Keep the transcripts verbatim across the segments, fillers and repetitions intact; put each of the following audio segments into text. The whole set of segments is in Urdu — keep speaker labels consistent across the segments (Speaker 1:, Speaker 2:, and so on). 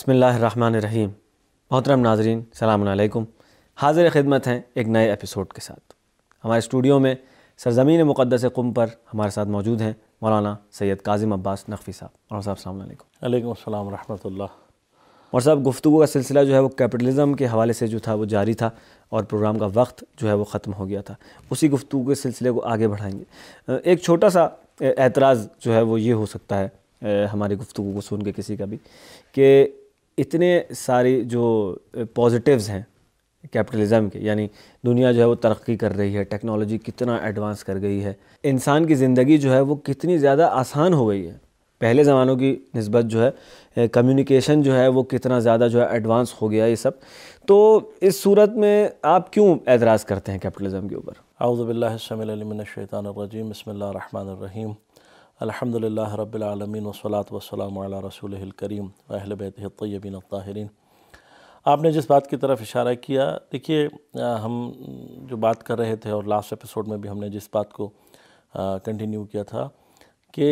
Speaker 1: بسم اللہ الرحمن الرحیم۔ محترم ناظرین السلام علیکم، حاضر خدمت ہیں ایک نئے ایپیسوڈ کے ساتھ۔ ہمارے اسٹوڈیو میں سرزمین مقدس قم پر ہمارے ساتھ موجود ہیں مولانا سید کاظم عباس نقوی صاحب۔ مولانا صاحب السلام علیکم۔
Speaker 2: علیکم السلام ورحمۃ اللہ۔
Speaker 1: اور صاحب گفتگو کا سلسلہ جو ہے وہ کیپٹلزم کے حوالے سے جو تھا وہ جاری تھا اور پروگرام کا وقت جو ہے وہ ختم ہو گیا تھا، اسی گفتگو کے سلسلے کو آگے بڑھائیں گے۔ ایک چھوٹا سا اعتراض جو ہے وہ یہ ہو سکتا ہے ہماری گفتگو کو سن کے کسی کا بھی، کہ اتنے ساری جو پازیٹیوز ہیں کیپٹلزم کے، یعنی دنیا جو ہے وہ ترقی کر رہی ہے، ٹیکنالوجی کتنا ایڈوانس کر گئی ہے، انسان کی زندگی جو ہے وہ کتنی زیادہ آسان ہو گئی ہے، پہلے زمانوں کی نسبت جو ہے کمیونیکیشن جو ہے وہ کتنا زیادہ جو ہے ایڈوانس ہو گیا یہ سب۔ تو اس صورت میں آپ کیوں اعتراض کرتے ہیں کیپٹلزم کے اوپر؟
Speaker 2: اعوذ باللہ السمیع العلیم من الشیطان الرجیم، بسم اللہ الرحمن الرحیم، الحمد للہ رب العالمین والصلاة والسلام علی رسولہ الکریم واہل بیتہ الطیبین الطاہرین۔ آپ نے جس بات کی طرف اشارہ کیا، دیکھیے ہم جو بات کر رہے تھے اور لاسٹ ایپیسوڈ میں بھی ہم نے جس بات کو کنٹینیو کیا تھا کہ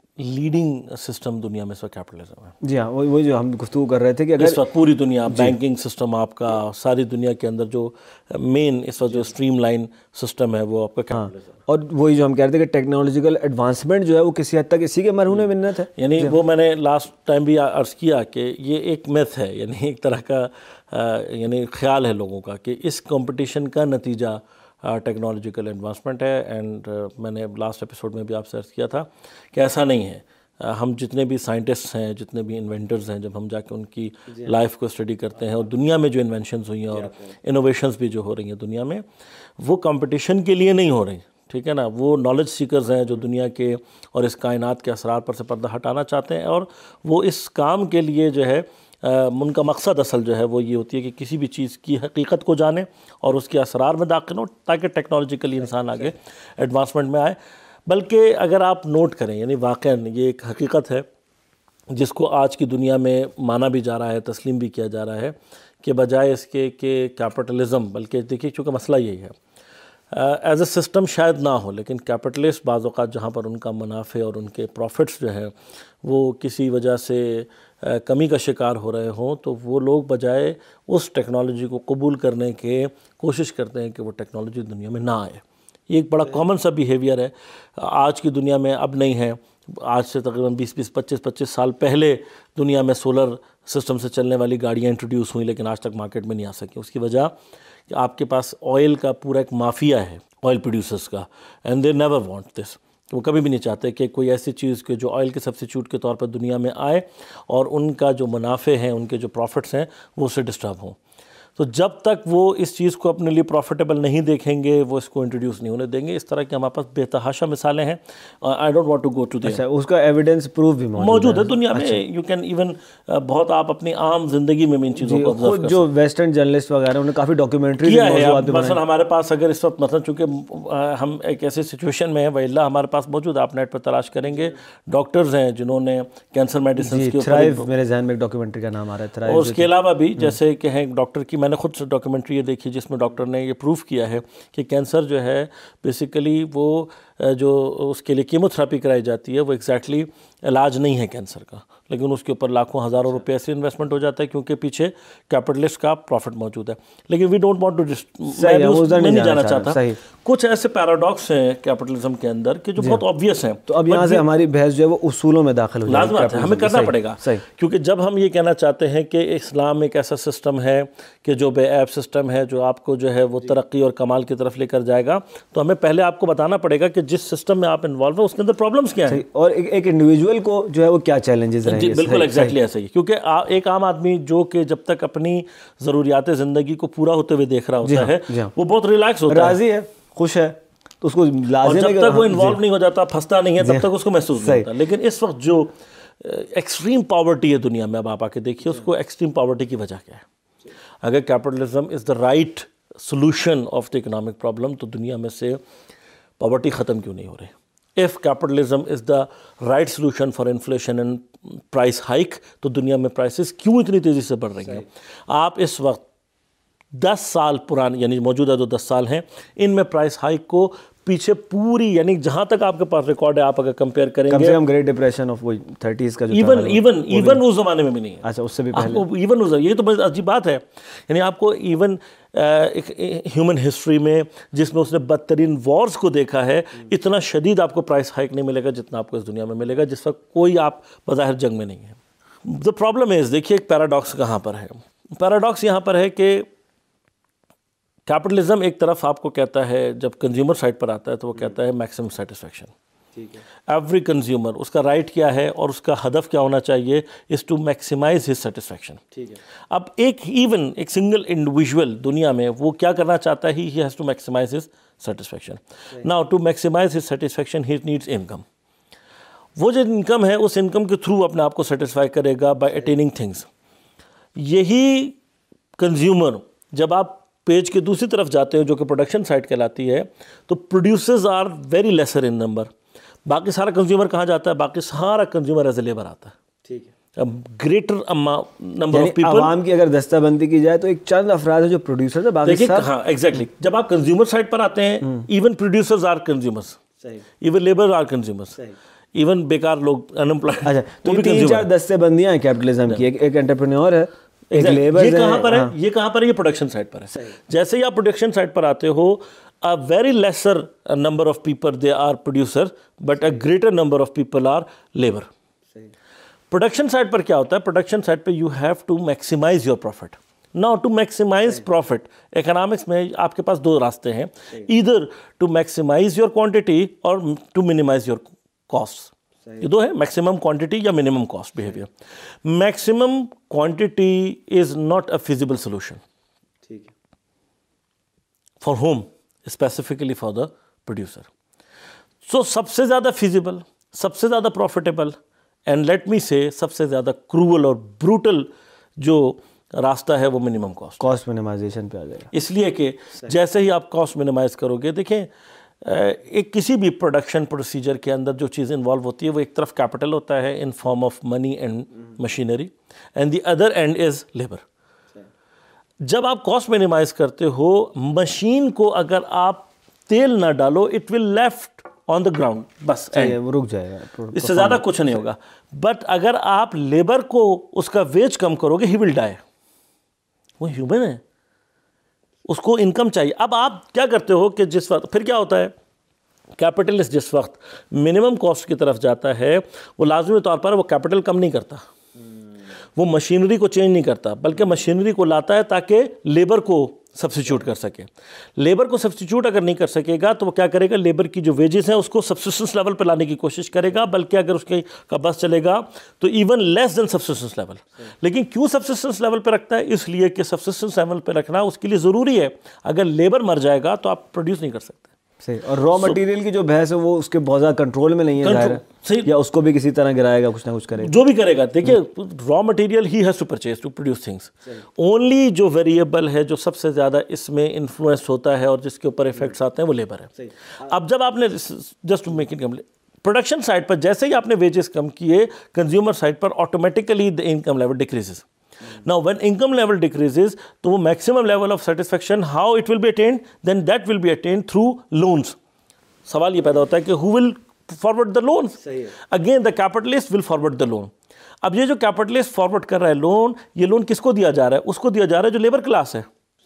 Speaker 2: لیڈنگ سسٹم دنیا میں اس وقت کیپٹلزم ہے۔
Speaker 1: جی ہاں، وہی جو ہم گفتگو کر رہے تھے کہ اگر
Speaker 2: اس وقت پوری دنیا بینکنگ سسٹم آپ کا، ساری دنیا کے اندر جو مین اس وقت جو اسٹریم لائن سسٹم ہے وہ آپ کا کیپٹلزم ہے۔
Speaker 1: اور وہی جو ہم کہہ رہے تھے کہ ٹیکنالوجیکل ایڈوانسمنٹ جو ہے وہ کسی حد تک اسی کے مرہون منت ہے،
Speaker 2: یعنی وہ میں نے لاسٹ ٹائم بھی عرض کیا کہ یہ ایک میتھ ہے، یعنی ایک طرح کا یعنی خیال ہے لوگوں کا کہ اس کمپٹیشن کا نتیجہ ٹیکنالوجیکل ایڈوانسمنٹ ہے۔ اینڈ میں نے لاسٹ ایپیسوڈ میں بھی آپ سے عرض کیا تھا کہ ایسا نہیں ہے۔ ہم جتنے بھی سائنٹسٹ ہیں، جتنے بھی انوینٹرز ہیں، جب ہم جا کے ان کی لائف کو اسٹڈی کرتے ہیں اور دنیا میں جو انوینشنز ہوئی ہیں اور انوویشنز بھی جو ہو رہی ہیں دنیا میں، وہ کمپٹیشن کے لیے نہیں ہو رہی، ٹھیک ہے نا، وہ نالج سیکرز ہیں جو دنیا کے اور اس کائنات کے اثرات پر سے پردہ ہٹانا چاہتے ہیں، اور وہ اس کام کے لیے جو ہے ان کا مقصد اصل جو ہے وہ یہ ہوتی ہے کہ کسی بھی چیز کی حقیقت کو جانیں اور اس کے اسرار میں داخل ہوں تاکہ ٹیکنالوجیکلی انسان آگے ایڈوانسمنٹ میں آئے۔ بلکہ اگر آپ نوٹ کریں، یعنی واقعاً یہ ایک حقیقت ہے جس کو آج کی دنیا میں مانا بھی جا رہا ہے، تسلیم بھی کیا جا رہا ہے، کہ بجائے اس کے کہ کیپٹلزم، بلکہ دیکھیے چونکہ مسئلہ یہی ہے، ایز اے سسٹم شاید نہ ہو، لیکن کیپٹلسٹ بعض اوقات جہاں پر ان کا منافع اور ان کے پروفٹس جو ہیں وہ کسی وجہ سے کمی کا شکار ہو رہے ہوں، تو وہ لوگ بجائے اس ٹیکنالوجی کو قبول کرنے کے کوشش کرتے ہیں کہ وہ ٹیکنالوجی دنیا میں نہ آئے۔ یہ ایک بڑا کامن سا بیہیویئر ہے آج کی دنیا میں، اب نہیں ہے، آج سے تقریباً بیس بیس پچیس پچیس سال پہلے دنیا میں سولر سسٹم سے چلنے والی گاڑیاں انٹروڈیوس ہوئیں لیکن آج تک مارکیٹ میں نہیں آ سکیں۔ اس کی وجہ کہ آپ کے پاس آئل کا پورا ایک مافیا ہے، آئل پروڈیوسرز کا، and they never want this, وہ کبھی بھی نہیں چاہتے کہ کوئی ایسی چیز کہ جو آئل کے سبسٹیچیوٹ کے طور پر دنیا میں آئے اور ان کا جو منافع ہیں، ان کے جو پروفٹس ہیں وہ اس سے ڈسٹرب ہوں۔ تو جب تک وہ اس چیز کو اپنے لیے پروفیٹیبل نہیں دیکھیں گے وہ اس کو انٹروڈیوس نہیں ہونے دیں گے۔ اس طرح کی ہمارے پاس بے تحاشا مثالیں ہیں۔ I don't want to go to the,
Speaker 1: اس کا ایویڈنس پروف بھی
Speaker 2: موجود ہے دنیا میں، یو کین ایون بہت آپ اپنی عام زندگی میں ان چیزوں کو آبزرو کر سکتے ہیں۔
Speaker 1: جو ویسٹرن جرنلسٹ وغیرہ انہوں نے کافی ڈاکیومنٹری
Speaker 2: کیا ہے، مثلا ہمارے پاس اگر اس وقت مثلا چونکہ ہم ایک ایسے سچویشن میں ہیں، وَإِلَّا ہمارے پاس موجود، آپ نیٹ پر تلاش کریں گے، ڈاکٹرز ہیں جنہوں نے کینسر میڈیسنز کے
Speaker 1: تھرائیو، میرے ذہن میں ایک ڈاکیومنٹری کا نام آ رہا ہے تھرائیو،
Speaker 2: اور اس کے علاوہ بھی جیسے کہ ہیں ڈاکٹر کی، میں نے خود سے ڈاکیومنٹری یہ دیکھی جس میں ڈاکٹر نے یہ پروف کیا ہے کہ کینسر جو ہے بیسیکلی وہ جو اس کے لیے کیمو تھراپی کرائی جاتی ہے وہ ایگزیکٹلی علاج نہیں ہے کینسر کا، لیکن اس کے اوپر لاکھوں ہزاروں روپے ایسے انویسٹمنٹ ہو جاتا ہے کیونکہ پیچھے کیپٹلسٹ کا پروفٹ موجود ہے۔ لیکن وی ڈونٹ وانٹ ٹو، میں نہیں جانا چاہتا، کچھ ایسے پیراڈاکس ہیں کیپٹلزم کے اندر کہ جو بہت آبویس ہیں۔
Speaker 1: تو اب یہاں سے ہماری بحث جو ہے وہ اصولوں میں داخل ہو جائے گی،
Speaker 2: لازمات ہے، ہمیں کرنا پڑے گا، کیونکہ جب ہم یہ کہنا چاہتے ہیں کہ اسلام ایک ایسا سسٹم ہے کہ جو بے عیب سسٹم ہے، جو آپ کو جو ہے وہ ترقی اور کمال کی طرف لے کر جائے گا، تو ہمیں پہلے آپ کو بتانا پڑے گا کہ جس سسٹم میں آپ انوالو ہیں اس کے اندر پرابلمس کیا ہیں
Speaker 1: اور ایک انڈیویجول کو جو ہے وہ کیا چیلنجز رہیں گے۔
Speaker 2: بالکل ایگزیکٹلی ایسا ہی، کیونکہ ایک عام آدمی جو کہ جب تک اپنی ضروریات زندگی کو پورا ہوتے ہوئے دیکھ رہا ہوتا ہے وہ بہت ریلیکس ہوتا ہے،
Speaker 1: راضی ہے، خوش ہے، تو اس کو لازم ہے،
Speaker 2: جب تک وہ انوالو نہیں ہو جاتا، پھنستا نہیں ہے، تب تک اس کو محسوس نہیں ہوتا۔ لیکن اس وقت جو ایکسٹریم پاورٹی ہے دنیا میں، اب آپ آ کے دیکھیے اس کو، ایکسٹریم پاورٹی کی وجہ کیا ہے؟ اگر capitalism is the right solution of the economic problem تو دنیا میں سے پاورٹی ختم کیوں نہیں ہو رہی؟ if capitalism is the right solution for inflation and price hike تو دنیا میں پرائسز کیوں اتنی تیزی سے بڑھ رہی ہیں؟ آپ اس وقت دس سال پرانے، یعنی موجودہ جو دس سال ہیں، ان میں پرائس ہائیک کو پیچھے پوری یعنی جہاں تک آپ کے پاس ریکارڈ ہے آپ اگر کمپیئر کریں گے
Speaker 1: کم سے کم گریٹ ڈپریشن آف وہی تھرٹیز کا جو
Speaker 2: ایون ایون ایون اس زمانے میں بھی نہیں ہے.
Speaker 1: اچھا اس سے بھی پہلے
Speaker 2: ایون اس یہ تو بس عجیب بات ہے. یعنی آپ کو ایون ہیومن ہسٹری میں جس میں اس نے بدترین وارز کو دیکھا ہے اتنا شدید آپ کو پرائس ہائیک نہیں ملے گا جتنا آپ کو اس دنیا میں ملے گا جس وقت کوئی آپ بظاہر جنگ میں نہیں ہے. دا پرابلم از دیکھیے ایک پیراڈاکس کہاں پر ہے. پیراڈاکس یہاں پر ہے کہ کیپٹلزم ایک طرف آپ کو کہتا ہے جب کنزیومر سائڈ پر آتا ہے تو وہ کہتا ہے میکسیمم سیٹسفیکشن. ایوری کنزیومر اس کا رائٹ کیا ہے اور اس کا ہدف کیا ہونا چاہیے is to maximize his satisfaction. اب ایک ایون ایک سنگل انڈیویژول دنیا میں وہ کیا کرنا چاہتا ہے, he has to maximize his satisfaction. Now to maximize his satisfaction he needs income. وہ جو انکم ہے اس انکم کے تھرو اپنے آپ کو سیٹسفائی کرے گا بائی اٹیننگ تھنگس. یہی کنزیومر جب آپ پیج کے دوسری طرف جاتے ہیں جو کہ پروڈکشن سائٹ کہلاتی ہے تو producers are very lesser in number. باقی سارا کنزیومر کہاں جاتا ہے؟ باقی سارا کنزیومر ایز اے لیبر آتا ہے. ٹھیک ہے. اب گریٹر نمبر آف پیپل,
Speaker 1: عوام کی اگر دستہ بندی کی جائے تو ایک چند افراد ہیں جو پروڈیوسر ہیں, باقی
Speaker 2: دیکھیے ہاں ایگزیکٹلی جب آپ کنزیومر سائٹ پر آتے ہیں even producers are consumers, even labour are consumers, even بیکار لوگ انمپلائڈ.
Speaker 1: اچھا تو تین چار دستے بندیاں ہیں کیپٹلزم کی. ایک انٹرپرینور ہے, ایک لیبر.
Speaker 2: یہ کہاں پر ہے؟ یہ کہاں پر ہے؟ یہ پروڈکشن سائٹ پر ہے. جیسے ہی آپ پروڈکشن سائٹ پر آتے ہو a very lesser number of people they are producer but a greater number of people are labor. Production side پر کیا ہوتا ہے؟ پروڈکشن سائٹ پہ you have to maximize your profit. Now to maximize profit economics میں آپ کے پاس دو راستے ہیں, either to maximize your quantity or to minimize your costs. یہ دو ہے, میکسیمم کوانٹٹی یا minimum cost behaviour. Maximum quantity is not a feasible solution. ٹھیک ہے. For whom? Specifically for the producer. So سب سے زیادہ فیزیبل, سب سے زیادہ پروفیٹیبل اینڈ لیٹ می سے سب سے زیادہ کروول اور بروٹل جو راستہ ہے وہ منیمم کاسٹ.
Speaker 1: کاسٹ منیمائزیشن پہ آ جائے گا.
Speaker 2: اس لیے کہ جیسے ہی آپ کاسٹ منیمائز کرو گے, دیکھیں ایک کسی بھی پروڈکشن پروسیجر کے اندر جو چیز انوالو ہوتی ہے وہ ایک طرف کیپٹل ہوتا ہے in form of money and machinery and the other and is labour. جب آپ کاسٹ منیمائز کرتے ہو, مشین کو اگر آپ تیل نہ ڈالو it will left on the ground, بس
Speaker 1: رک جائے گا,
Speaker 2: اس سے زیادہ کچھ نہیں ہوگا. بٹ اگر آپ لیبر کو اس کا ویج کم کرو گے, ہی ول ڈائی. وہ ہیومن ہے, اس کو انکم چاہیے. اب آپ کیا کرتے ہو کہ جس وقت پھر کیا ہوتا ہے, کیپٹلسٹ جس وقت منیمم کاسٹ کی طرف جاتا ہے وہ لازمی طور پر وہ کیپٹل کم نہیں کرتا, وہ مشینری کو چینج نہیں کرتا, بلکہ مشینری کو لاتا ہے تاکہ لیبر کو سبسٹیچیوٹ کر سکے. لیبر کو سبسٹیچیوٹ اگر نہیں کر سکے گا تو وہ کیا کرے گا, لیبر کی جو ویجز ہیں اس کو سبسسٹنس لیول پہ لانے کی کوشش کرے گا, بلکہ اگر اس کے کا بس چلے گا تو even less than subsistence level. لیکن کیوں سبسسٹنس لیول پہ رکھتا ہے؟ اس لیے کہ سبسسٹنس لیول پہ رکھنا اس کے لیے ضروری ہے. اگر لیبر مر جائے گا تو آپ پروڈیوس نہیں کر سکتے.
Speaker 1: صحیح. اور را مٹیریل کی جو بحث ہے وہ اس کے بہت زیادہ کنٹرول میں نہیں ہے ظاہر ہے, یا اس کو بھی کسی طرح گرائے گا, کچھ نہ کچھ کرے گا,
Speaker 2: جو بھی کرے گا. دیکھیے raw material he has to purchase to produce things. Only جو ویریبل ہے جو سب سے زیادہ اس میں انفلوئنس ہوتا ہے اور جس کے اوپر افیکٹس آتے ہیں وہ لیبر ہے. اب جب آپ نے just to make it complete, production side پر جیسے ہی آپ نے ویجز کم کیے, کنزیومر سائٹ پر automatically the income level decreases. Now when income level decreases تو وہ maximum level of satisfaction how it will be attained, then that will be attained through loans. سوال یہ پیدا ہوتا ہے کہ who will forward the loan? Again the capitalist will forward the loan. اب یہ جو capitalist forward کر رہا ہے لون, یہ لون کس کو دیا جا رہا ہے؟ اس کو دیا جا رہا ہے جو لیبر کلاس ہے.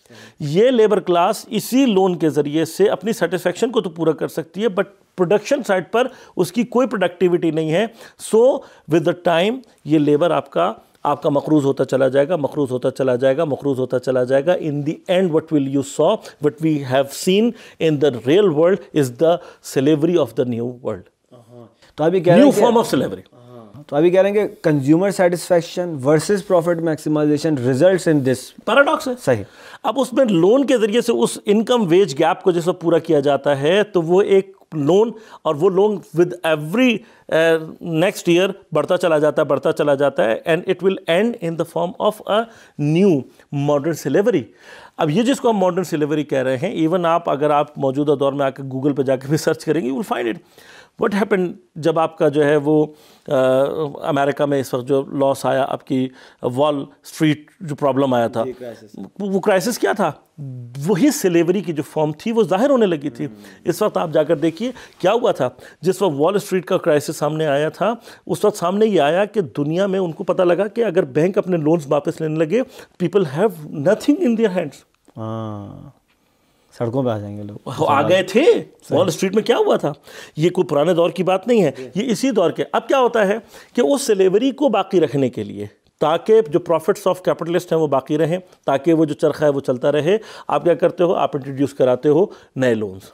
Speaker 2: یہ لیبر کلاس اسی لون کے ذریعے سے اپنی سیٹسفیکشن کو تو پورا کر سکتی ہے, بٹ پروڈکشن سائٹ پر اس کی کوئی پروڈکٹیوٹی نہیں ہے. سو ود دا ٹائم یہ لیبر آپ کا آپ کا مقروض ہوتا چلا جائے گا, مقروض ہوتا چلا جائے گا, مقروض ہوتا چلا جائے گا. In the end what will you so, what we have seen in the real world is the slavery of the new world.
Speaker 1: تو ابھی کہہ رہے
Speaker 2: نیو
Speaker 1: ہیں
Speaker 2: فارم آف سلیوری.
Speaker 1: تو ابھی کہہ رہے ہیں کہ consumer satisfaction versus profit maximization results in this
Speaker 2: paradox ہے.
Speaker 1: صحیح.
Speaker 2: اب اس میں لون کے ذریعے سے اس انکم ویج گیپ کو جس وقت پورا کیا جاتا ہے تو وہ ایک لون, اور وہ loan with every next year بڑھتا چلا جاتا ہے بڑھتا چلا جاتا ہے and it will end in the form of a new modern slavery. اب یہ جس کو ہم ماڈرن سلیوری کہہ رہے ہیں, ایون آپ اگر آپ موجودہ دور میں آ کے گوگل پہ جا کے بھی سرچ کریں گے, you will find it. What happen جب آپ کا جو ہے وہ امریکہ میں اس وقت جو لاس آیا, آپ کی وال اسٹریٹ جو پرابلم آیا تھا, وہ کرائسس کیا تھا؟ وہی سلیوری کی جو فارم تھی وہ ظاہر ہونے لگی تھی. اس وقت آپ جا کر دیکھیے کیا ہوا تھا جس وقت وال اسٹریٹ کا کرائسس سامنے آیا تھا. اس وقت سامنے یہ آیا کہ دنیا میں ان کو پتہ لگا کہ اگر بینک اپنے لونز واپس لینے لگے, people have nothing in their hands.
Speaker 1: ہاں, سڑکوں پہ آ جائیں گے لوگ.
Speaker 2: آ گئے تھے. وال اسٹریٹ میں کیا ہوا تھا, یہ کوئی پرانے دور کی بات نہیں ہے, یہ اسی دور کے. اب کیا ہوتا ہے کہ اس سلیوری کو باقی رکھنے کے لیے, تاکہ جو پروفٹس آف کیپٹلسٹ ہیں وہ باقی رہیں, تاکہ وہ جو چرخہ ہے وہ چلتا رہے, آپ کیا کرتے ہو, آپ انٹروڈیوس کراتے ہو نئے لونز,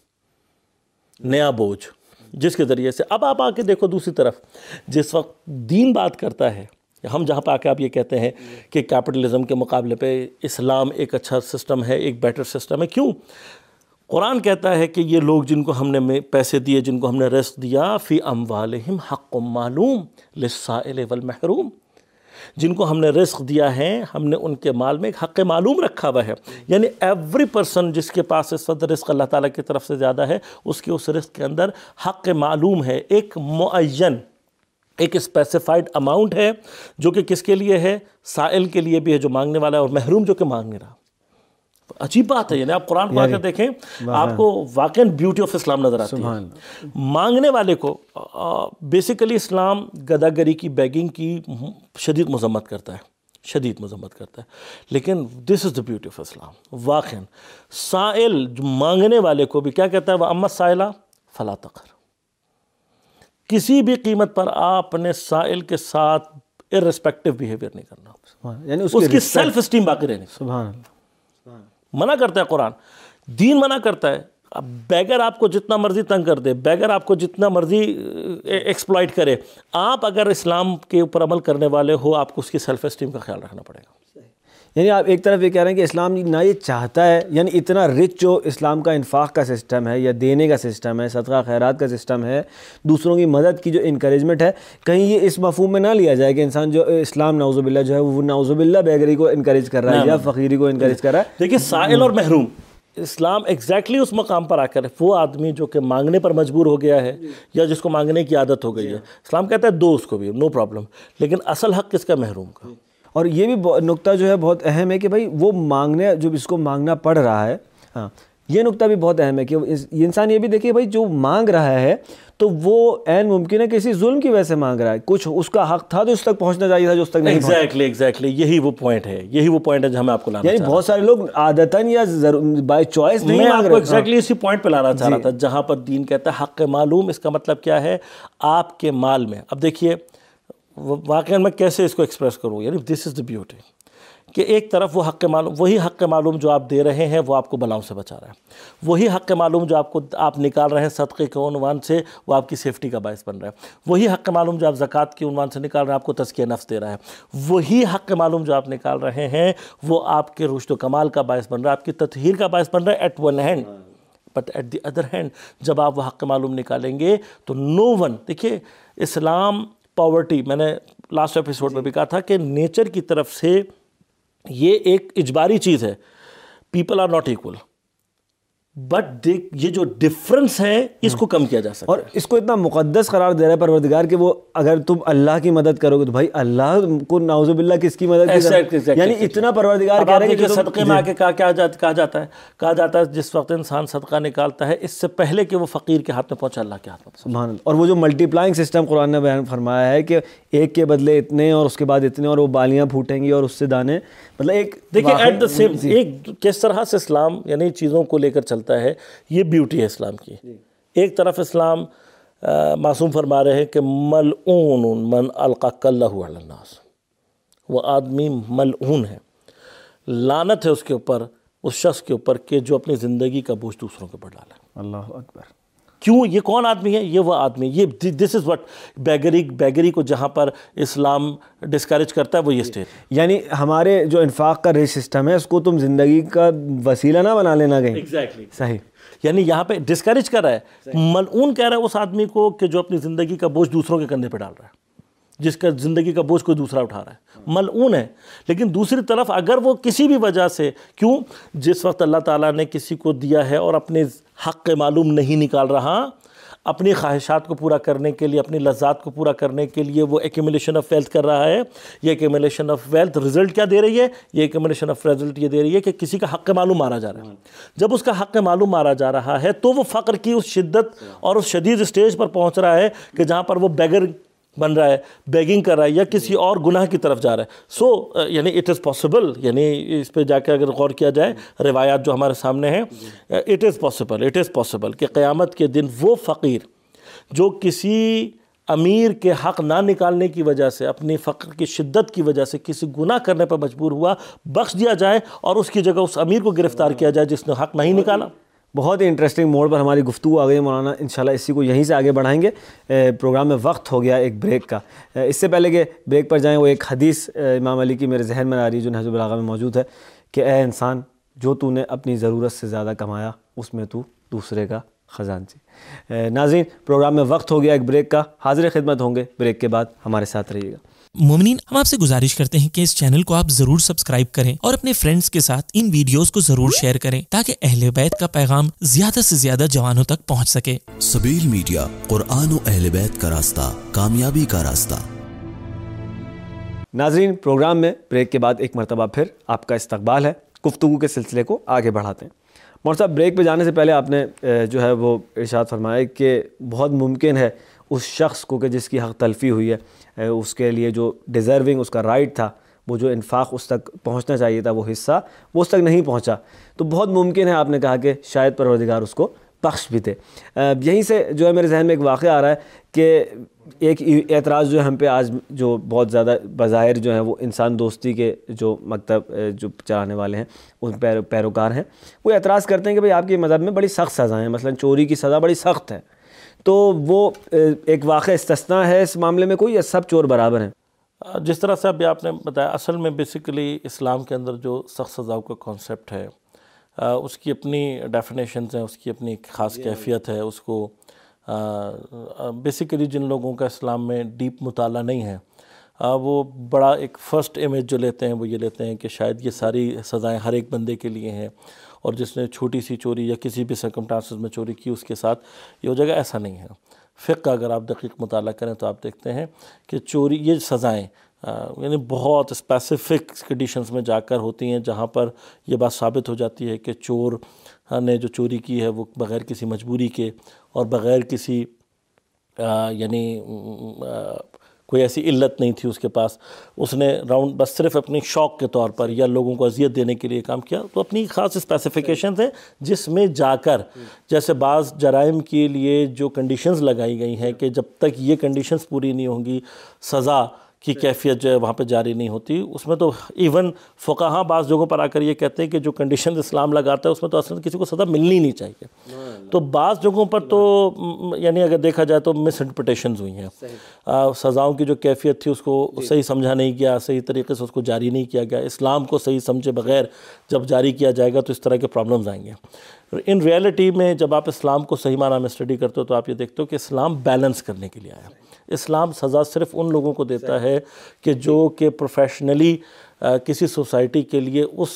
Speaker 2: نیا بوجھ, جس کے ذریعے سے اب آپ آ کے دیکھو دوسری طرف جس وقت دین بات کرتا ہے, ہم جہاں پہ آ کے آپ یہ کہتے ہیں کہ کیپٹلزم کے مقابلے پہ اسلام ایک اچھا سسٹم ہے, ایک بیٹر سسٹم ہے. کیوں؟ قرآن کہتا ہے کہ یہ لوگ جن کو ہم نے پیسے دیے, جن کو ہم نے رزق دیا, فی اموالہم حق معلوم للسائل والمحروم, جن کو ہم نے رزق دیا ہے ہم نے ان کے مال میں ایک حق معلوم رکھا ہوا ہے. یعنی ایوری پرسن جس کے پاس اس وقت رزق اللہ تعالیٰ کی طرف سے زیادہ ہے, اس کے اس رزق کے اندر حق معلوم ہے, ایک معین, ایک اسپیسیفائڈ اماؤنٹ ہے, جو کہ کس کے لیے ہے, سائل کے لیے بھی ہے جو مانگنے والا ہے, اور محروم جو کہ مانگ نہیں رہا. عجیب بات ہے. یعنی آپ قرآن کو آ کر دیکھیں, آپ کو واقعاً بیوٹی آف اسلام نظر آتی ہے. مانگنے والے کو بیسیکلی اسلام گداگری کی, بیگنگ کی شدید مذمت کرتا ہے, شدید مذمت کرتا ہے, لیکن دس از دا بیوٹی آف اسلام. واقعاً سائل جو مانگنے والے کو بھی کیا کہتا ہے, وَأَمَّا السَّائِلَ فَلَا تَقْهَرْ, کسی بھی قیمت پر آپ اپنے سائل کے ساتھ ارسپیکٹیو بیہیویئر نہیں کرنا,
Speaker 1: یعنی
Speaker 2: اس کی سیلف اسٹیم باقی رہنی.
Speaker 1: سبحان اللہ.
Speaker 2: منع کرتا ہے قرآن, دین منع کرتا ہے. اب بیگر آپ کو جتنا مرضی تنگ کر دے, بیگر آپ کو جتنا مرضی ایکسپلائٹ کرے, آپ اگر اسلام کے اوپر عمل کرنے والے ہو, آپ کو اس کی سیلف اسٹیم کا خیال رکھنا پڑے گا.
Speaker 1: یعنی آپ ایک طرف یہ کہہ رہے ہیں کہ اسلام نہ یہ چاہتا ہے, یعنی اتنا رچ جو اسلام کا انفاق کا سسٹم ہے یا دینے کا سسٹم ہے, صدقہ خیرات کا سسٹم ہے, دوسروں کی مدد کی جو انکریجمنٹ ہے, کہیں یہ اس مفہوم میں نہ لیا جائے کہ انسان جو اسلام نعوذ باللہ جو ہے وہ نعوذ باللہ بیگری کو انکریج کر رہا ہے یا فقیری کو انکریج کر رہا ہے.
Speaker 2: دیکھیے سائل اور محروم, اسلام ایگزیکٹلی اس مقام پر آ کر وہ آدمی جو کہ مانگنے پر مجبور ہو گیا ہے یا جس کو مانگنے کی عادت ہو گئی ہے, اسلام کہتا ہے دو اس کو بھی, نو پرابلم, لیکن اصل حق کس کا, محروم کا.
Speaker 1: اور یہ بھی نقطہ جو ہے بہت اہم ہے کہ بھائی وہ مانگنے, جو اس کو مانگنا پڑ رہا ہے, ہاں یہ نقطہ بھی بہت اہم ہے کہ یہ انسان یہ بھی دیکھے بھائی جو مانگ رہا ہے تو وہ عین ممکن ہے کسی ظلم کی وجہ سے مانگ رہا ہے, کچھ اس کا حق تھا تو اس تک پہنچنا چاہیے تھا جو اس تک نہیں.
Speaker 2: ایگزیکٹلی ایگزیکٹلی یہی وہ پوائنٹ ہے, یہی وہ پوائنٹ ہے جہاں میں آپ کو لانا چاہ رہا ہوں.
Speaker 1: یعنی بہت سارے لوگ عادتاً یا بائی چوائس نہیں مانگ رہے.
Speaker 2: میں آپ کو ایگزیکٹلی اسی پوائنٹ پہ لانا چاہ رہا تھا جہاں پر دین کہتا ہے حق معلوم. اس کا مطلب کیا ہے, آپ کے مال میں, اب دیکھیے واقعا میں کیسے اس کو ایکسپریس کروں, یعنی دس از دا بیوٹی کہ ایک طرف وہ حق معلوم, وہی حق معلوم جو آپ دے رہے ہیں وہ آپ کو بلاؤں سے بچا رہا ہے, وہی حق معلوم جو آپ کو آپ نکال رہے ہیں صدقے کے عنوان سے وہ آپ کی سیفٹی کا باعث بن رہا ہے, وہی حق معلوم جو آپ زکوٰۃ کے عنوان سے نکال رہے ہیں آپ کو تزکیہ نفس دے رہا ہے, وہی حق معلوم جو آپ نکال رہے ہیں وہ آپ کے رشد و کمال کا باعث بن رہا ہے, آپ کی تطہیر کا باعث بن رہا ہے at one hand. But at the other hand جب آپ وہ حق معلوم نکالیں گے تو نو ون, دیکھیے اسلام پاورٹی, میں نے لاسٹ ایپیسوڈ میں بھی کہا تھا کہ نیچر کی طرف سے یہ ایک اجباری چیز ہے, people are not equal, but یہ جو ڈفرنس ہے اس کو کم کیا جا سکتا ہے.
Speaker 1: اور اس کو اتنا مقدس قرار دے رہا ہے پروردگار کہ وہ اگر تم اللہ کی مدد کرو گے تو بھائی اللہ کو نعوذ باللہ کس کی مدد کی ضرورت, یعنی اتنا پروردگار کہہ رہے ہیں کہ
Speaker 2: صدقے میں آ کے کہا کیا کہا جاتا ہے, کہا جاتا ہے جس وقت انسان صدقہ نکالتا ہے اس سے پہلے کہ وہ فقیر کے ہاتھ میں پہنچا اللہ کے ہاتھ میں.
Speaker 1: سبحان اللہ. اور وہ جو ملٹی پلائنگ سسٹم قرآن نے بیان فرمایا ہے کہ ایک کے بدلے اتنے اور اس کے بعد اتنے اور وہ بالیاں پھوٹیں گی اور اس سے دانے, مطلب ایک
Speaker 2: دیکھیں ایٹ دا سیم ایک کس طرح سے اسلام یعنی چیزوں کو لے کر چلتا ہے, یہ بیوٹی ہے اسلام کی. ایک طرف اسلام معصوم فرما رہے ہیں کہ ملعون من القى کلہ علی الناس, وہ آدمی ملعون ہے, لعنت ہے اس کے اوپر, اس شخص کے اوپر کہ جو اپنی زندگی کا بوجھ دوسروں کے اوپر ڈالا.
Speaker 1: اللہ اکبر.
Speaker 2: کیوں, یہ کون آدمی ہے, یہ وہ آدمی, یہ this is what beggary beggary کو جہاں پر اسلام ڈسکریج کرتا ہے وہ یہ اسٹیج.
Speaker 1: یعنی ہمارے جو انفاق کا ریٹ سسٹم ہے اس کو تم زندگی کا وسیلہ نہ بنا لینا کہیں.
Speaker 2: ایگزیکٹلی
Speaker 1: صحیح.
Speaker 2: یعنی یہاں پہ ڈسکریج کر رہا ہے, ملعون کہہ رہا ہے اس آدمی کو کہ جو اپنی زندگی کا بوجھ دوسروں کے کندھے پہ ڈال رہا ہے, جس کا زندگی کا بوجھ کوئی دوسرا اٹھا رہا ہے, ملعون ہے. لیکن دوسری طرف اگر وہ کسی بھی وجہ سے, کیوں, جس وقت اللہ تعالیٰ نے کسی کو دیا ہے اور اپنے حق معلوم نہیں نکال رہا, اپنی خواہشات کو پورا کرنے کے لیے، اپنی لذات کو پورا کرنے کے لیے وہ ایکیومولیشن آف ویلتھ کر رہا ہے. یہ ایکیومولیشن آف ویلتھ رزلٹ کیا دے رہی ہے؟ یہ ایکیومولیشن آف ریزلٹ یہ دے رہی ہے کہ کسی کا حق معلوم مارا جا رہا ہے. جب اس کا حق معلوم مارا جا رہا ہے تو وہ فقر کی اس شدت اور اس شدید اسٹیج پر پہنچ رہا ہے کہ جہاں پر وہ بیگر بن رہا ہے، بیگنگ کر رہا ہے یا کسی اور گناہ کی طرف جا رہا ہے. سو یعنی اٹ از پاسبل، یعنی اس پہ جا کے اگر غور کیا جائے روایات جو ہمارے سامنے ہیں، it is possible it is possible کہ قیامت کے دن وہ فقیر جو کسی امیر کے حق نہ نکالنے کی وجہ سے، اپنی فقر کی شدت کی وجہ سے کسی گناہ کرنے پر مجبور ہوا، بخش دیا جائے اور اس کی جگہ اس امیر کو گرفتار کیا جائے جس نے حق نہیں نکالا.
Speaker 1: بہت ہی انٹرسٹنگ موڑ پر ہماری گفتگو آ گئی مولانا. انشاءاللہ اسی کو یہیں سے آگے بڑھائیں گے. پروگرام میں وقت ہو گیا ایک بریک کا. اس سے پہلے کہ بریک پر جائیں، وہ ایک حدیث امام علی کی میرے ذہن میں آ رہی ہے جو نہج البلاغہ میں موجود ہے کہ اے انسان، جو تو نے اپنی ضرورت سے زیادہ کمایا اس میں تو دوسرے کا خزانچی. ناظرین، پروگرام میں وقت ہو گیا ایک بریک کا. حاضر خدمت ہوں گے بریک کے بعد، ہمارے ساتھ رہیے گا.
Speaker 3: مومنین، ہم آپ سے گزارش کرتے ہیں کہ اس چینل کو آپ ضرور سبسکرائب کریں اور اپنے فرینڈز کے ساتھ ان ویڈیوز کو ضرور شیئر کریں تاکہ اہل بیت کا پیغام زیادہ سے زیادہ جوانوں تک پہنچ سکے.
Speaker 4: سبیل میڈیا، قرآن و اہل بیت کا راستہ، کامیابی کا راستہ.
Speaker 1: ناظرین، پروگرام میں بریک کے بعد ایک مرتبہ پھر آپ کا استقبال ہے. گفتگو کے سلسلے کو آگے بڑھاتے ہیں. مولوی صاحب، بریک پہ جانے سے پہلے آپ نے جو ہے وہ ارشاد فرمایا کہ بہت ممکن ہے اس شخص کو کہ جس کی حق تلفی ہوئی ہے، اس کے لیے جو ڈیزرونگ اس کا رائٹ تھا، وہ جو انفاق اس تک پہنچنا چاہیے تھا، وہ حصہ وہ اس تک نہیں پہنچا، تو بہت ممکن ہے آپ نے کہا کہ شاید پروردگار اس کو بخش بھی دے. یہیں سے جو ہے میرے ذہن میں ایک واقعہ آ رہا ہے کہ ایک اعتراض جو ہم پہ آج جو بہت زیادہ بظاہر جو ہیں وہ انسان دوستی کے جو مکتب جو چلانے والے ہیں، ان پیروکار ہیں، وہ اعتراض کرتے ہیں کہ بھئی آپ کے مذہب میں بڑی سخت سزائیں ہیں، مثلا چوری کی سزا بڑی سخت ہے. تو وہ ایک واقعہ استثناء ہے اس معاملے میں کوئی، یا سب چور برابر ہیں؟
Speaker 2: جس طرح سے ابھی آپ نے بتایا، اصل میں بیسیکلی اسلام کے اندر جو سخت سزاؤں کا کانسیپٹ ہے، اس کی اپنی ڈیفینیشنز ہیں، اس کی اپنی خاص کیفیت ہے. اس کو بیسیکلی جن لوگوں کا اسلام میں ڈیپ مطالعہ نہیں ہے، وہ بڑا ایک فرسٹ امیج جو لیتے ہیں وہ یہ لیتے ہیں کہ شاید یہ ساری سزائیں ہر ایک بندے کے لیے ہیں، اور جس نے چھوٹی سی چوری یا کسی بھی سرکمسٹانسز میں چوری کی اس کے ساتھ یہ ہو جائے گا. ایسا نہیں ہے. فقہ کا اگر آپ دقیق مطالعہ کریں تو آپ دیکھتے ہیں کہ چوری یہ سزائیں یعنی بہت اسپیسیفک کنڈیشنز میں جا کر ہوتی ہیں، جہاں پر یہ بات ثابت ہو جاتی ہے کہ چور نے جو چوری کی ہے وہ بغیر کسی مجبوری کے اور بغیر کسی یعنی کوئی ایسی علت نہیں تھی اس کے پاس، اس نے راؤنڈ بس صرف اپنی شوق کے طور پر یا لوگوں کو اذیت دینے کے لیے کام کیا. تو اپنی خاص اسپیسیفیکیشنز ہیں جس میں جا کر، جیسے بعض جرائم کے لیے جو کنڈیشنز لگائی گئی ہیں کہ جب تک یہ کنڈیشنز پوری نہیں ہوں گی سزا کی کیفیت جو ہے وہاں پہ جاری نہیں ہوتی. اس میں تو ایون فقہاء بعض جگہوں پر آ کر یہ کہتے ہیں کہ جو کنڈیشنز اسلام لگاتا ہے اس میں تو اصلا کسی کو سزا ملنی نہیں چاہیے. تو بعض جگہوں پر تو یعنی اگر دیکھا جائے تو مس انٹرپریٹیشنز ہوئی ہیں. سزاؤں کی جو کیفیت تھی اس کو صحیح سمجھا نہیں گیا، صحیح طریقے سے اس کو جاری نہیں کیا گیا. اسلام کو صحیح سمجھے بغیر جب جاری کیا جائے گا تو اس طرح کے پرابلمز آئیں گے. ان ریئلٹی میں جب آپ اسلام کو صحیح معنی میں اسٹڈی کرتے ہو تو آپ یہ دیکھتے ہو کہ اسلام بیلنس کرنے کے لیے آیا. اسلام سزا صرف ان لوگوں کو دیتا ہے کہ جو کہ پروفیشنلی کسی سوسائٹی کے لیے اس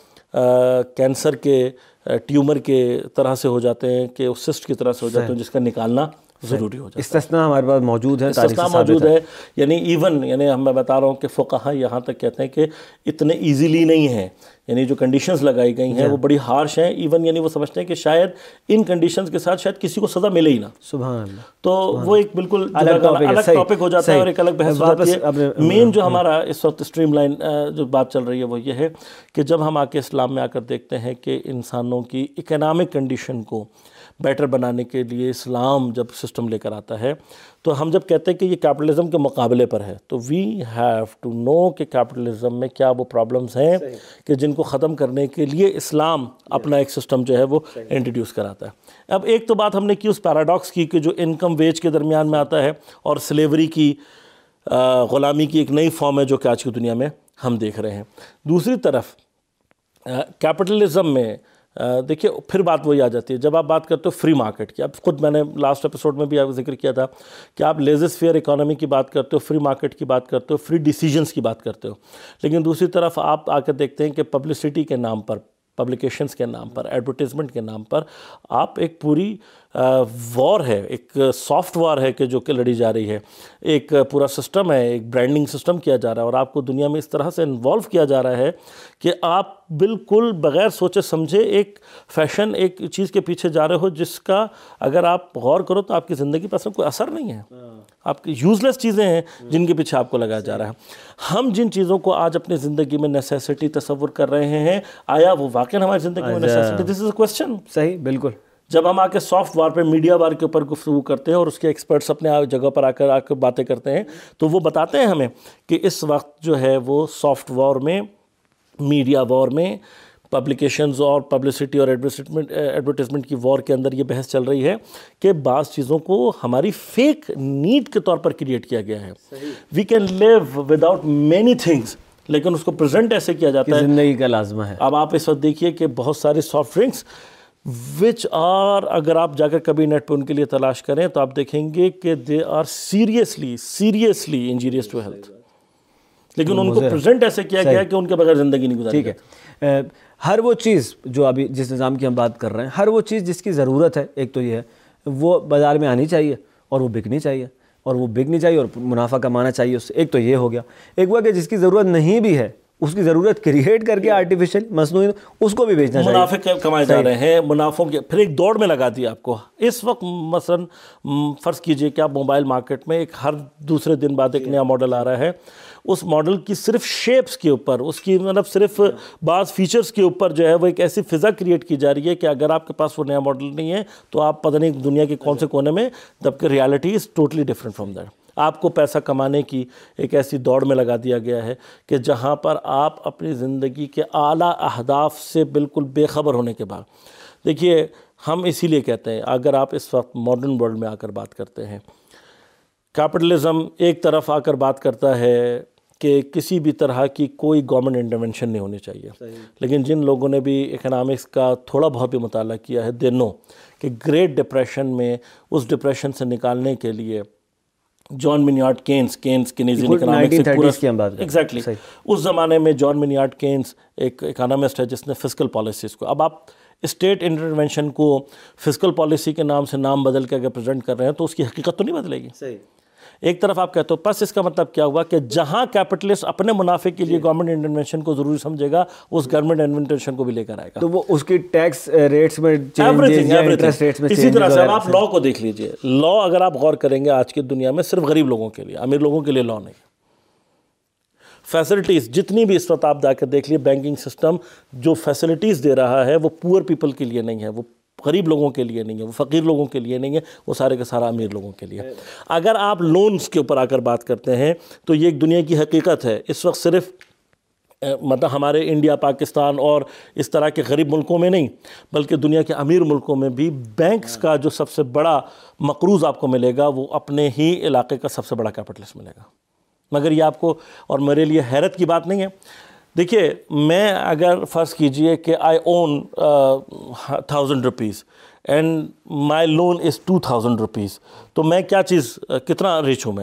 Speaker 2: کینسر کے ٹیومر کے طرح سے ہو جاتے ہیں کہ اس سسٹ کی طرح سے ہو جاتے ہیں جس کا نکالنا ضروری ہو جاتا ہے.
Speaker 1: استثناء ہمارے پاس موجود ہے،
Speaker 2: استثناء موجود ہے. یعنی ایون یعنی ہم میں بتا رہا ہوں کہ فقہاء یہاں تک کہتے ہیں کہ اتنے ایزیلی نہیں ہیں، یعنی جو کنڈیشنز لگائی گئی ہیں وہ بڑی ہارش ہیں. ایون یعنی وہ سمجھتے ہیں کہ شاید ان کنڈیشنز کے ساتھ شاید کسی کو سزا ملے ہی نہ.
Speaker 1: سبحان اللہ.
Speaker 2: تو وہ ایک بالکل الگ ٹاپک ہو جاتا ہے اور ایک الگ بحث ہو جاتی ہے. مین جو ہمارا اس وقت اسٹریم لائن جو بات چل رہی ہے وہ یہ ہے کہ جب ہم آ کے اسلام میں آ کر دیکھتے ہیں کہ انسانوں کی اکنامک کنڈیشن کو بیٹر بنانے کے لیے اسلام جب سسٹم لے کر آتا ہے، تو ہم جب کہتے ہیں کہ یہ کیپٹلزم کے مقابلے پر ہے تو وی ہیو ٹو نو کہ کیپٹلزم میں کیا وہ پرابلمز ہیں کہ جن کو ختم کرنے کے لیے اسلام اپنا ایک سسٹم جو ہے وہ انٹروڈیوس کراتا ہے. اب ایک تو بات ہم نے کی اس پیراڈاکس کی کہ جو انکم ویج کے درمیان میں آتا ہے اور سلیوری کی غلامی کی ایک نئی فارم ہے جو کہ آج کی دنیا میں ہم دیکھ رہے ہیں. دوسری طرف کیپٹلزم میں دیکھیے پھر بات وہی آ جاتی ہے جب آپ بات کرتے ہو فری مارکیٹ کی. اب خود میں نے لاسٹ ایپیسوڈ میں بھی آپ ذکر کیا تھا کہ آپ لیزس فیئر اکانومی کی بات کرتے ہو، فری مارکیٹ کی بات کرتے ہو، فری ڈیسیجنز کی بات کرتے ہو، لیکن دوسری طرف آپ آ کر دیکھتے ہیں کہ پبلسٹی کے نام پر پبلیکیشنز کے نام پر, ایڈورٹیزمنٹ کے نام پر آپ ایک پوری وار ہے, ایک سافٹ وار ہے کہ جو کہ لڑی جا رہی ہے, ایک پورا سسٹم ہے, ایک برانڈنگ سسٹم کیا جا رہا ہے, اور آپ کو دنیا میں اس طرح سے انوالو کیا جا رہا ہے کہ آپ بالکل بغیر سوچے سمجھے ایک فیشن, ایک چیز کے پیچھے جا رہے ہو جس کا اگر آپ غور کرو تو آپ کی زندگی پر اصلا کوئی اثر نہیں ہے, آپ کی یوزلیس چیزیں ہیں جن کے پیچھے آپ کو لگایا جا رہا ہے. ہم جن چیزوں کو آج اپنی زندگی میں نیسیسٹی تصور کر رہے ہیں, آیا وہ واقعی ہماری زندگی میں نیسیسٹی؟ دس از اے کوسچن.
Speaker 1: صحیح, بالکل.
Speaker 2: جب ہم آ کے سافٹ وار پہ, میڈیا وار کے اوپر گفتگو کرتے ہیں اور اس کے ایکسپرٹس اپنے جگہ پر آ کر آ کر باتیں کرتے ہیں, تو وہ بتاتے ہیں ہمیں کہ اس وقت جو ہے وہ سافٹ وار میں, میڈیا وار میں, پبلیکیشنز اور پبلسٹی اور ایڈورٹیزمنٹ کی وار کے اندر یہ بحث چل رہی ہے کہ بعض چیزوں کو ہماری فیک نیڈ کے طور پر کریٹ کیا گیا ہے. We can live without many things, لیکن اس کو پریزنٹ ایسے کیا جاتا ہے
Speaker 1: زندگی کا لازمہ ہے.
Speaker 2: اب آپ اس وقت دیکھیے کہ بہت سارے سافٹ ڈرنکس وچ آر, اگر آپ جا کر کبھی نیٹ پہ ان کے لیے تلاش کریں تو آپ دیکھیں گے کہ they are seriously seriously injurious to health, لیکن ان کو پریزنٹ ایسے کیا گیا ہے کہ ان کے بغیر زندگی نہیں گزاری.
Speaker 1: ٹھیک ہے, ہر وہ چیز جو ابھی جس نظام کی ہم بات کر رہے ہیں, ہر وہ چیز جس کی ضرورت ہے, ایک تو یہ ہے وہ بازار میں آنی چاہیے اور وہ بکنی چاہیے, اور وہ بکنی چاہیے اور منافع کمانا چاہیے اس سے. ایک تو یہ ہو گیا. ایک وہ کہ جس کی ضرورت نہیں بھی ہے اس کی ضرورت کریٹ کر کے آرٹیفیشل مصنوعی اس کو بھی بیچنا چاہیے.
Speaker 2: منافع کمائے جا رہے ہیں, منافعوں کے پھر ایک دوڑ میں لگا دیا آپ کو. اس وقت مثلا فرض کیجئے کہ آپ موبائل مارکیٹ میں ایک ہر دوسرے دن بعد ایک نیا ماڈل آ رہا ہے, اس ماڈل کی صرف شیپس کے اوپر, اس کی مطلب صرف بعض فیچرز کے اوپر جو ہے وہ ایک ایسی فضا کریٹ کی جا رہی ہے کہ اگر آپ کے پاس وہ نیا ماڈل نہیں ہے تو آپ پتہ نہیں دنیا کے کون سے کونے میں, جبکہ reality is totally different from that. آپ کو پیسہ کمانے کی ایک ایسی دوڑ میں لگا دیا گیا ہے کہ جہاں پر آپ اپنی زندگی کے اعلیٰ اہداف سے بالکل بے خبر ہونے کے بعد, دیکھیے ہم اسی لیے کہتے ہیں, اگر آپ اس وقت ماڈرن ورلڈ میں آ کر بات کرتے ہیں, کیپٹلزم ایک طرف آ کر بات کرتا ہے کہ کسی بھی طرح کی کوئی گورنمنٹ انٹرونشن نہیں ہونی چاہیے, لیکن جن لوگوں نے بھی اکنامکس کا تھوڑا بہت بھی مطالعہ کیا ہے, دے نو کہ گریٹ ڈپریشن میں اس ڈپریشن سے نکالنے کے لیے John Maynard Keynes Keynes Keynesian economics پورا ایگزیکٹلی اس زمانے میں جان مینیارڈ کینز ایک اکانومسٹ ہے جس نے فسکل پالیسیز کو, اب آپ اسٹیٹ انٹرونشن کو فسکل پالیسی کے نام سے نام بدل کے اگر پریزنٹ کر رہے ہیں تو اس کی حقیقت تو نہیں بدلے گی. صحیح. ایک طرف آپ کہتے ہو, پس اس کا مطلب کیا ہوا کہ جہاں کیپٹلسٹ اپنے منافع کے لیے گورنمنٹ انٹرونشن کو ضروری سمجھے گا, اس گورنمنٹ انٹرونشن کو بھی لے کر آئے گا,
Speaker 1: تو وہ اس کی ٹیکس ریٹس میں چینجز یا انٹرسٹ ریٹس میں چینجز.
Speaker 2: اسی طرح سے اب آپ لا کو دیکھ لیجئے, لا اگر آپ غور کریں گے آج کی دنیا میں صرف غریب لوگوں کے لیے, امیر لوگوں کے لیے لا نہیں. فیسلٹیز جتنی بھی اس وقت آپ جا کر دیکھ لیے, بینکنگ سسٹم جو فیسلٹیز دے رہا ہے وہ پور پیپل کے لیے نہیں ہے, وہ غریب لوگوں کے لیے نہیں ہے, وہ فقیر لوگوں کے لیے نہیں ہے, وہ سارے کے سارا امیر لوگوں کے لیے. اگر آپ لونز کے اوپر آ کر بات کرتے ہیں تو یہ ایک دنیا کی حقیقت ہے. اس وقت صرف مطلب ہمارے انڈیا, پاکستان اور اس طرح کے غریب ملکوں میں نہیں, بلکہ دنیا کے امیر ملکوں میں بھی بینکس کا جو سب سے بڑا مقروض آپ کو ملے گا وہ اپنے ہی علاقے کا سب سے بڑا کیپٹلسٹ ملے گا. مگر یہ آپ کو اور میرے لیے حیرت کی بات نہیں ہے. دیکھیے میں اگر فرض کیجئے کہ I own thousand rupees and my loan is two thousand rupees, تو میں کیا چیز کتنا ریچ ہوں میں؟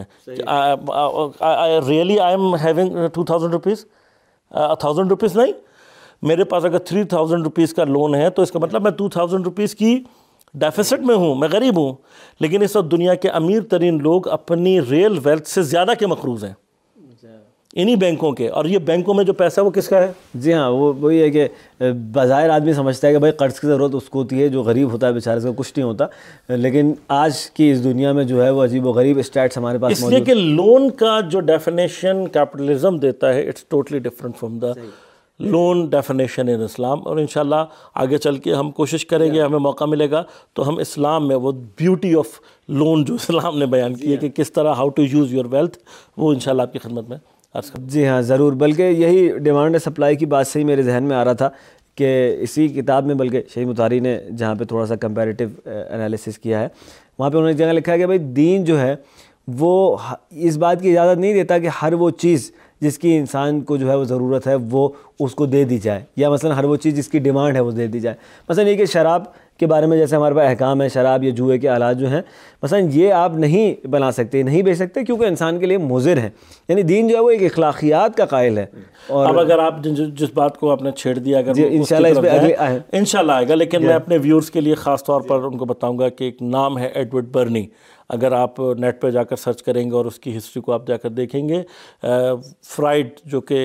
Speaker 2: Really I am having two thousand rupees thousand rupees نہیں, میرے پاس اگر تھری تھاؤزنڈ روپیز کا لون ہے تو اس کا مطلب میں ٹو تھاؤزنڈ روپیز کی ڈیفیسٹ میں ہوں, میں غریب ہوں. لیکن اس وقت دنیا کے امیر ترین لوگ اپنی ریئل ویلتھ سے زیادہ کے مقروض ہیں انہی بینکوں کے, اور یہ بینکوں میں جو پیسہ وہ کس کا ہے؟
Speaker 1: جی ہاں, وہ وہی ہے کہ بظاہر آدمی سمجھتا ہے کہ بھائی قرض کی ضرورت اس کو ہوتی ہے, جو غریب ہوتا ہے بیچارے سے کچھ نہیں ہوتا, لیکن آج کی اس دنیا میں جو ہے وہ عجیب و غریب اسٹیٹس ہمارے پاس
Speaker 2: موجود. اس لیے کہ لون کا جو ڈیفینیشن کیپٹلزم دیتا ہے it's totally different from the loan definition in Islam, اور انشاءاللہ آگے چل کے ہم کوشش کریں گے, ہمیں موقع ملے گا تو ہم اسلام میں وہ بیوٹی آف لون جو اسلام نے بیان کی ہے کہ کس طرح how to use your wealth, وہ انشاءاللہ آپ کی خدمت میں.
Speaker 1: جی ہاں ضرور, بلکہ یہی ڈیمانڈ سپلائی کی بات سے ہی میرے ذہن میں آ رہا تھا کہ اسی کتاب میں, بلکہ شہید مطہری نے جہاں پہ تھوڑا سا کمپیریٹیو انالیسس کیا ہے, وہاں پہ انہوں نے جگہ لکھا ہے کہ بھائی دین جو ہے وہ اس بات کی اجازت نہیں دیتا کہ ہر وہ چیز جس کی انسان کو جو ہے وہ ضرورت ہے وہ اس کو دے دی جائے, یا مثلا ہر وہ چیز جس کی ڈیمانڈ ہے وہ دے دی جائے. مثلا یہ کہ شراب کے بارے میں جیسے ہمارے پاس احکام ہے شراب یا جوئے کے آلات جو ہیں مثلا یہ آپ نہیں بنا سکتے, نہیں بیچ سکتے کیونکہ انسان کے لیے مضر ہیں. یعنی دین جو ہے وہ ایک اخلاقیات کا قائل ہے. اور
Speaker 2: اب اگر آپ جس بات کو آپ نے چھیڑ دیا اگر
Speaker 1: انشاءاللہ اس پہ اگلے
Speaker 2: انشاءاللہ آئے گا, لیکن میں اپنے ویورز کے لیے خاص طور پر ان کو بتاؤں گا کہ ایک نام ہے ایڈورڈ برنی. اگر آپ نیٹ پہ جا کر سرچ کریں گے اور اس کی ہسٹری کو آپ جا کر دیکھیں گے, فرائڈ جو کہ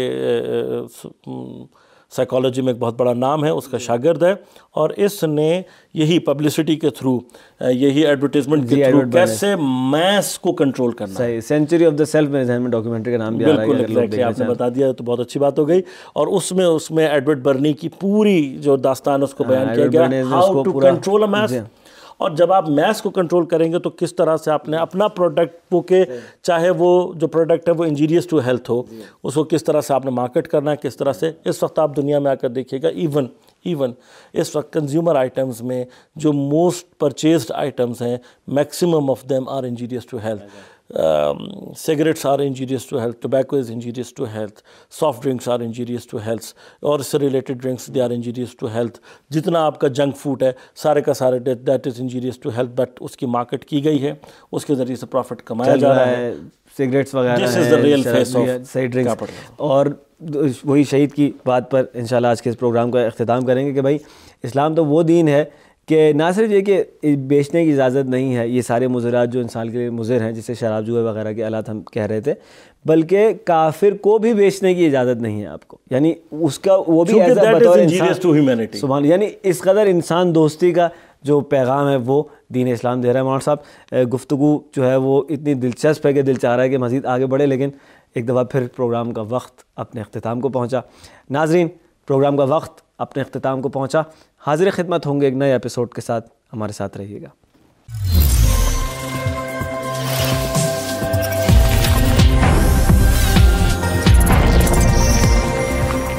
Speaker 2: سائیکالوجی میں ایک بہت بڑا نام ہے, اس کا شاگرد ہے, اور اس نے یہی پبلسٹی کے تھرو, یہی ایڈورٹیزمنٹ کے تھرو کیسے میس کو کنٹرول کرنا.
Speaker 1: صحیح, سینچری آف دا سیلف میرے ذہن میں ڈاکیومنٹری کا نام بھی آ رہا ہے.
Speaker 2: بالکل ایگزیکٹلی آپ نے بتا دیا تو بہت اچھی بات ہو گئی. اور اس میں اس میں ایڈورڈ برنی کی پوری جو داستان اس کو بیان کیا گیا, how to control a mess. اور جب آپ میس کو کنٹرول کریں گے تو کس طرح سے آپ نے اپنا پروڈکٹ وہ کہ چاہے وہ جو پروڈکٹ ہے وہ انجیریس ٹو ہیلتھ ہو, اس کو کس طرح سے آپ نے مارکیٹ کرنا ہے, کس طرح سے. اس وقت آپ دنیا میں آ کر دیکھیے گا ایون ایون اس وقت کنزیومر آئٹمز میں جو موسٹ پرچیزڈ آئٹمز ہیں maximum of them are injurious to health. Cigarettes are injurious to health, tobacco is injurious to health, soft drinks are injurious to health, اور اس سے related drinks they are injurious to health. جتنا آپ کا جنک فوڈ ہے سارے کا سارے that is injurious to health, but اس کی مارکیٹ کی گئی ہے, اس کے ذریعے سے پروفٹ کمایا جا رہا ہے.
Speaker 1: سگریٹس وغیرہ
Speaker 2: This is the real face of
Speaker 1: صحیح ڈرنکس. اور وہی شہید کی بات پر انشاءاللہ آج کے اس پروگرام کا اختتام کریں گے کہ بھائی اسلام تو وہ دین ہے کہ نہ صرف یہ کہ بیچنے کی اجازت نہیں ہے, یہ سارے مضرات جو انسان کے لیے مضر ہیں جسے شراب جوئے وغیرہ کے آلات ہم کہہ رہے تھے, بلکہ کافر کو بھی بیچنے کی اجازت نہیں ہے آپ کو. یعنی اس کا وہ بھی ایسا بطور انسان, سبحان, یعنی اس قدر انسان دوستی کا جو پیغام ہے وہ دین اسلام دے رہا ہے. مولانا صاحب گفتگو جو ہے وہ اتنی دلچسپ ہے کہ دل چاہ رہا ہے کہ مزید آگے بڑھے, لیکن ایک دفعہ پھر پروگرام کا وقت اپنے اختتام کو پہنچا. ناظرین, پروگرام کا وقت اپنے اختتام کو پہنچا. حاضر خدمت ہوں گے ایک نئے ایپیسوڈ کے ساتھ, ہمارے ساتھ رہیے گا.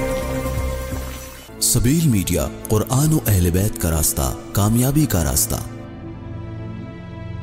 Speaker 4: سبیل میڈیا, قرآن و اہل بیت کا راستہ, کامیابی کا راستہ.